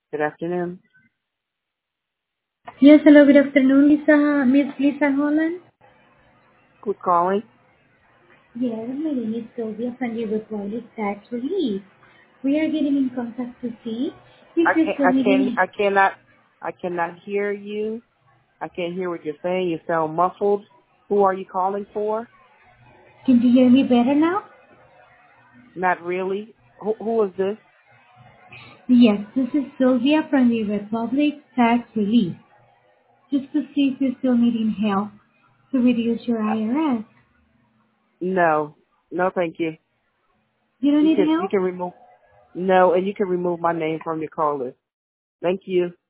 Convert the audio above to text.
Good afternoon. Yes, hello, good afternoon, Miss Lisa Holland. Who's calling? Yes, my name is Sylvia from the Republic Tax Relief. We are getting in contact to see I if you're can't. still I can. needing. I cannot. I cannot hear you. I can't hear what you're saying. You sound muffled. Who are you calling for? Can you hear me better now? Not really. Who is this? Yes, this is Sylvia from the Republic Tax Relief. Just to see if you're still needing help to reduce your IRS. No. No, thank you. You don't You need can. You help? can remove. No, and you can remove my name from your call list. Thank you.